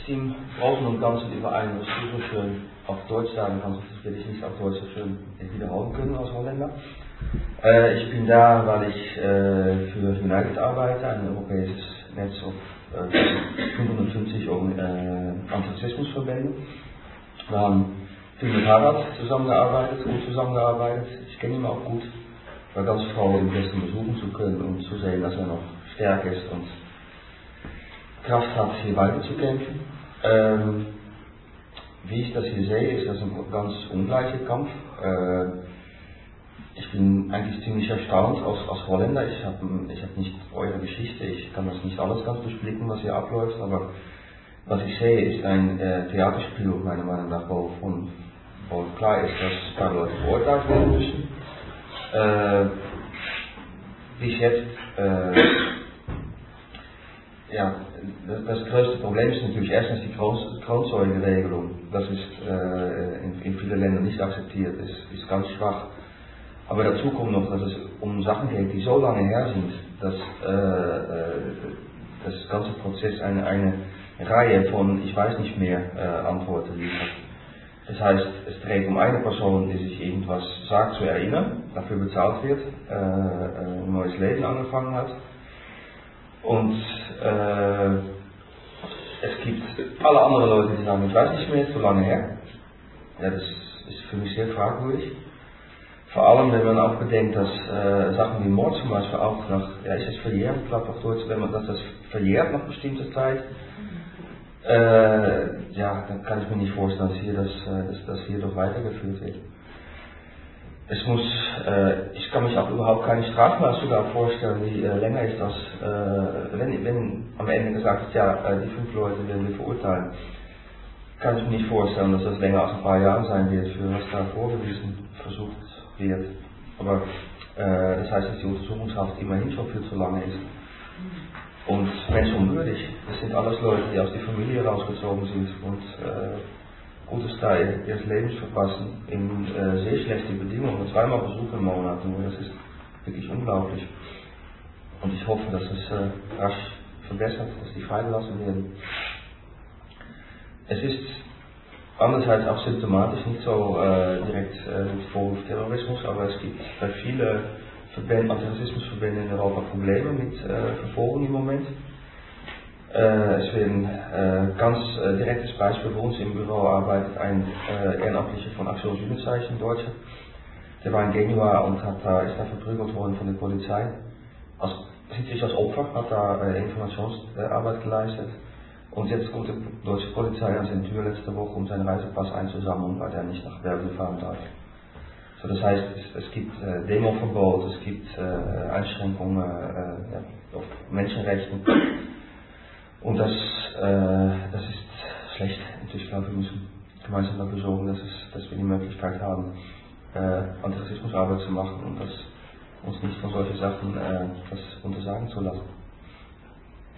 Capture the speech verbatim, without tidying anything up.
im Großen und Ganzen überein, was du so schön auf Deutsch sagen kannst, das werde ich nicht auf Deutsch so schön wiederholen können als Holländer. Äh, ich bin da, weil ich äh, für United arbeite, ein europäisches Netz auf äh, fünfhundertfünfzig äh, Antirassismusverbände. Wir haben viel mit Harald zusammengearbeitet, gut zusammengearbeitet. Ich kenne ihn auch gut. Ich war ganz froh, ihn gestern besuchen zu können und zu sehen, dass er noch stark ist und Kraft hat, hier weiter zu kämpfen. Ähm, wie ich das hier sehe, ist das ein ganz ungleicher Kampf. Äh, ich bin eigentlich ziemlich erstaunt als, als Holländer. Ich habe ich hab nicht eure Geschichte, ich kann das nicht alles ganz durchblicken, was hier abläuft, aber was ich sehe, ist ein äh, Theaterspiel, meiner Meinung nach, wo, von, wo klar ist, dass ein paar Leute verurteilt werden müssen. Äh, bis jetzt, äh, ja, das, das größte Problem ist natürlich erstens die Kronzeugenregelung. Das ist äh, in, in vielen Ländern nicht akzeptiert, ist, ist ganz schwach. Aber dazu kommt noch, dass es um Sachen geht, die so lange her sind, dass äh, das ganze Prozess eine, eine Reihe von, ich weiß nicht mehr, äh, Antworten liefert. Das heißt, es dreht um eine Person, die sich irgendwas sagt, zu erinnern, dafür bezahlt wird, äh, ein neues Leben angefangen hat. Und äh, es gibt alle anderen Leute, die sagen, ich weiß nicht mehr, zu lange her. Ja, das ist für mich sehr fragwürdig. Vor allem, wenn man auch bedenkt, dass äh, Sachen wie Mord zum Beispiel auch nach, ja, ist es verjährt, ich glaube auf Deutsch, wenn man dass das verjährt nach bestimmter Zeit, äh, ja, dann kann ich mir nicht vorstellen, dass hier das, äh, dass, dass hier doch weitergeführt wird. Es muss, äh, ich kann mich auch überhaupt keine Strafmaß sogar vorstellen, die äh, länger ist als, äh, wenn, wenn am Ende gesagt wird, ja, äh, die fünf Leute werden wir verurteilen, kann ich mir nicht vorstellen, dass das länger als ein paar Jahre sein wird, für was da vorgewiesen versucht wird. Aber äh, das heißt, dass die Untersuchungshaft immerhin schon viel zu lange ist. Und menschenunwürdig. Das sind alles Leute, die aus der Familie rausgezogen sind und äh, gutes Teil ihres Lebens verpassen in äh, sehr schlechten Bedingungen. Zweimal Besuch im Monat nur, das ist wirklich unglaublich. Und ich hoffe, dass es äh, rasch verbessert, dass die freigelassen werden. Es ist andererseits auch symptomatisch, nicht so äh, direkt äh, mit Vorwurf Terrorismus, aber es gibt bei vielen Verbänden, Antirassismusverbänden in Europa Probleme mit äh, Verfolgung im Moment. Äh, es werden äh, ganz äh, direktes Beispiel, bei uns im Büro arbeitet ein äh, Ehrenamtlicher von Aktion Südenzeichen, Deutscher. Der war in Genua und hat da, ist da verprügelt worden von der Polizei. Als, sieht sich als Opfer, hat da äh, Informationsarbeit geleistet. Und jetzt kommt die deutsche Polizei an seine Tür letzte Woche, um seinen Reisepass einzusammeln, weil er nicht nach Belgien fahren darf. So, das heißt, es, es gibt äh, Demoverbot, es gibt äh, Einschränkungen äh, ja, auf Menschenrechten. Und das, äh, das ist schlecht. Und ich glaube, wir müssen gemeinsam dafür sorgen, dass, es, dass wir die Möglichkeit haben, äh, Antirassismusarbeit zu machen und das, uns nicht von solchen Sachen äh, das untersagen zu lassen.